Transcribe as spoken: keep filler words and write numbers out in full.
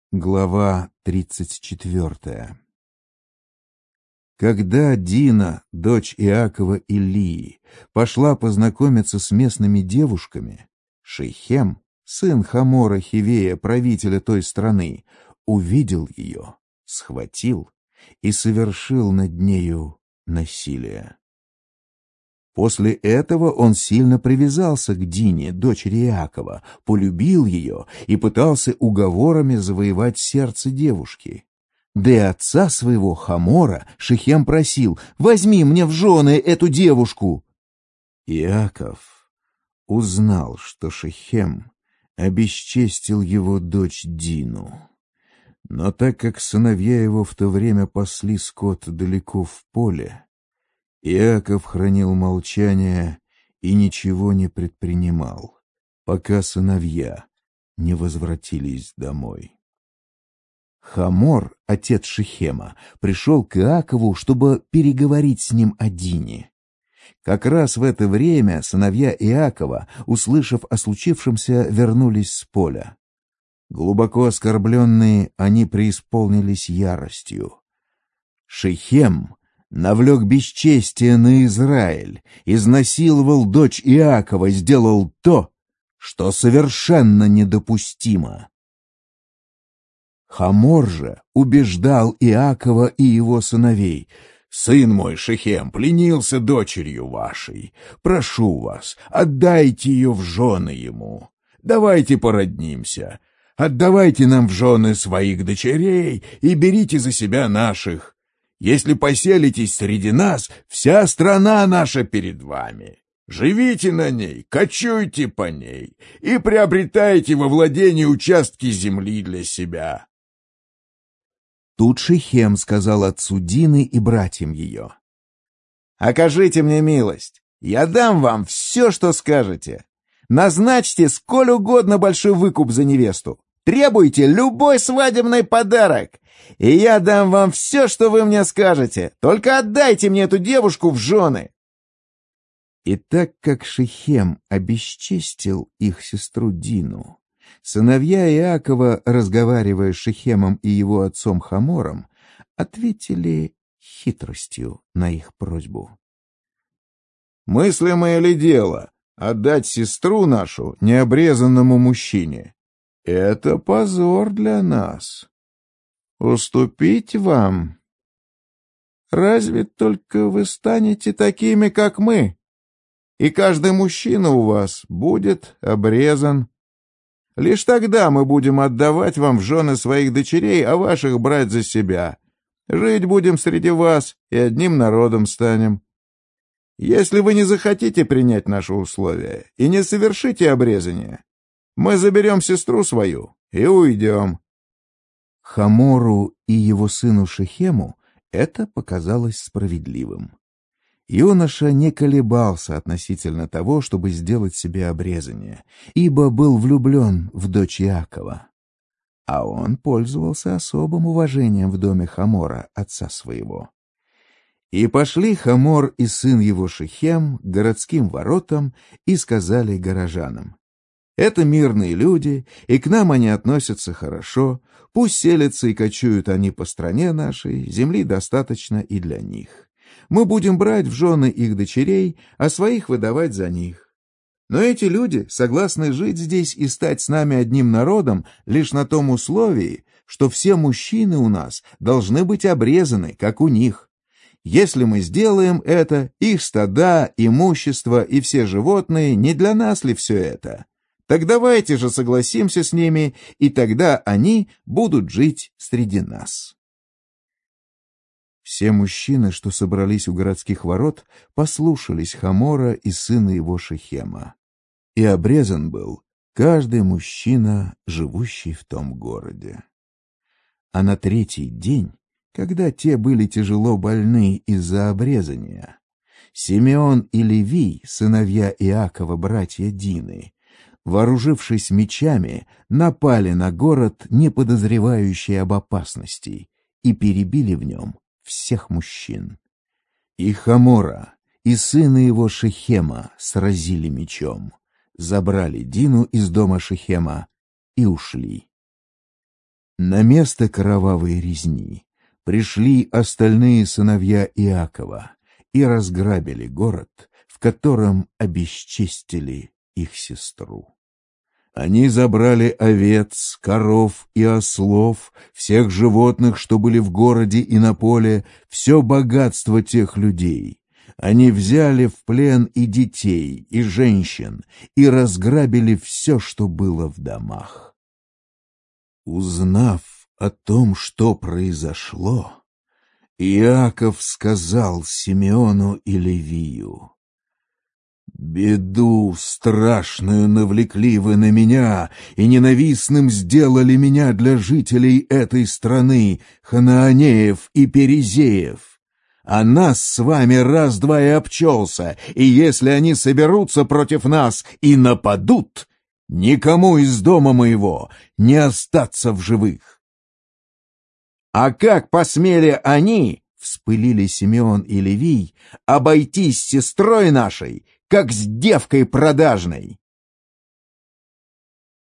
Глава тридцать четвертая. Когда Дина, дочь Иакова и Лии, пошла познакомиться с местными девушками, Шихем, сын Хамора Хивея, правителя той страны, увидел ее, схватил и совершил над нею насилие. После этого он сильно привязался к Дине, дочери Иакова, полюбил ее и пытался уговорами завоевать сердце девушки. Да и отца своего, Хамора, Шихем просил: «Возьми мне в жены эту девушку». Иаков узнал, что Шихем обесчестил его дочь Дину. Но так как сыновья его в то время пасли скот далеко в поле, Иаков хранил молчание и ничего не предпринимал, пока сыновья не возвратились домой. Хамор, отец Шихема, пришел к Иакову, чтобы переговорить с ним о Дине. Как раз в это время сыновья Иакова, услышав о случившемся, вернулись с поля. Глубоко оскорбленные, они преисполнились яростью. Шихем навлек бесчестие на Израиль, изнасиловал дочь Иакова, сделал то, что совершенно недопустимо. Хамор же убеждал Иакова и его сыновей: «Сын мой Шихем пленился дочерью вашей. Прошу вас, отдайте ее в жены ему. Давайте породнимся. Отдавайте нам в жены своих дочерей и берите за себя наших. Если поселитесь среди нас, вся страна наша перед вами. Живите на ней, кочуйте по ней и приобретайте во владении участки земли для себя». Тут Шихем сказал отцу Дины и братьям ее: «Окажите мне милость, я дам вам все, что скажете. Назначьте сколь угодно большой выкуп за невесту. Требуйте любой свадебный подарок, и я дам вам все, что вы мне скажете. Только отдайте мне эту девушку в жены». И так как Шихем обесчестил их сестру Дину, сыновья Иакова, разговаривая с Шихемом и его отцом Хамором, ответили хитростью на их просьбу. «Мыслимое ли дело отдать сестру нашу необрезанному мужчине? Это позор для нас. Уступить вам? Разве только вы станете такими, как мы, и каждый мужчина у вас будет обрезан. Лишь тогда мы будем отдавать вам в жены своих дочерей, а ваших брать за себя. Жить будем среди вас и одним народом станем. Если вы не захотите принять наши условия и не совершите обрезание, мы заберем сестру свою и уйдем». Хамору и его сыну Шихему это показалось справедливым. Юноша не колебался относительно того, чтобы сделать себе обрезание, ибо был влюблен в дочь Иакова. А он пользовался особым уважением в доме Хамора, отца своего. И пошли Хамор и сын его Шихем к городским воротам и сказали горожанам: «Это мирные люди, и к нам они относятся хорошо, пусть селятся и кочуют они по стране нашей, земли достаточно и для них. Мы будем брать в жены их дочерей, а своих выдавать за них. Но эти люди согласны жить здесь и стать с нами одним народом лишь на том условии, что все мужчины у нас должны быть обрезаны, как у них. Если мы сделаем это, их стада, имущество и все животные, не для нас ли все это? Так давайте же согласимся с ними, и тогда они будут жить среди нас». Все мужчины, что собрались у городских ворот, послушались Хамора и сына его Шихема. И обрезан был каждый мужчина, живущий в том городе. А на третий день, когда те были тяжело больны из-за обрезания, Симеон и Левий, сыновья Иакова, братья Дины, вооружившись мечами, напали на город, не подозревающий об опасности, и перебили в нем всех мужчин. И Хамора, и сына его Шихема сразили мечом, забрали Дину из дома Шихема и ушли. На место кровавой резни пришли остальные сыновья Иакова и разграбили город, в котором обесчестили их сестру. Они забрали овец, коров и ослов, всех животных, что были в городе и на поле, все богатство тех людей. Они взяли в плен и детей, и женщин, и разграбили все, что было в домах. Узнав о том, что произошло, Иаков сказал Симеону и Левию: «Беду страшную навлекли вы на меня, и ненавистным сделали меня для жителей этой страны, ханаанеев и перезеев. А нас с вами раз-два и обчелся, и если они соберутся против нас и нападут, никому из дома моего не остаться в живых». «А как посмели они, — вспылили Симеон и Левий, — обойтись с сестрой нашей, как с девкой продажной?